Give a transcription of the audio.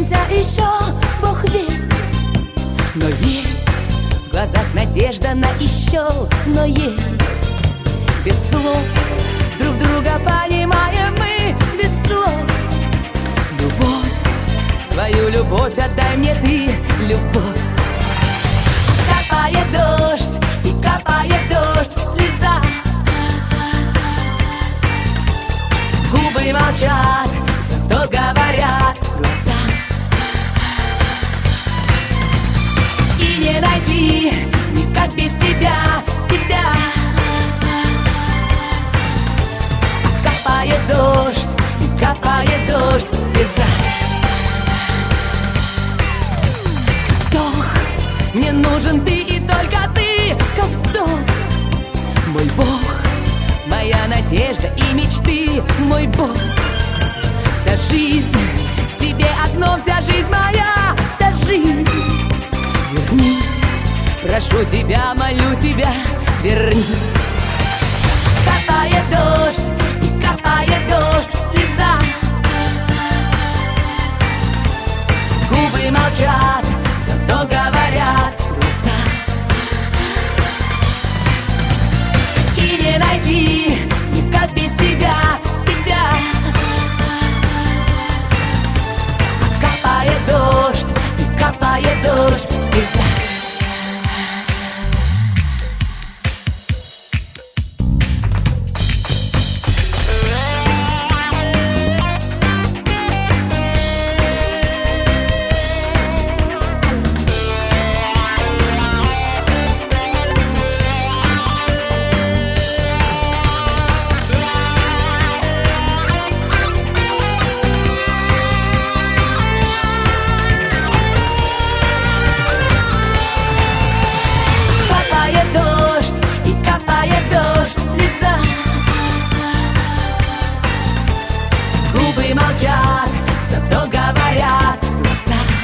встретимся еще, Бог весть. Но есть в глазах надежда на еще, но есть. Без слов друг друга понимаем мы, без слов. Любовь, свою любовь отдай мне ты, любовь. Капает дождь, и капает дождь, слеза. Губы молчат, зато говорят глаза. И не найти никак без тебя себя. Капает дождь, и капает дождь, слеза. Как вздох, мне нужен ты и только ты, как вздох. Мой Бог, моя надежда и мечты, мой Бог. Вся жизнь в тебе одно, вся жизнь моя, вся жизнь. Вернись, прошу тебя, молю тебя, вернись. Капает дождь, и капает дождь, слеза. Губы молчат, зато говорят глаза. И не найти никак без тебя себя. Капает дождь, и капает дождь, слеза. Молчат, зато говорят глаза.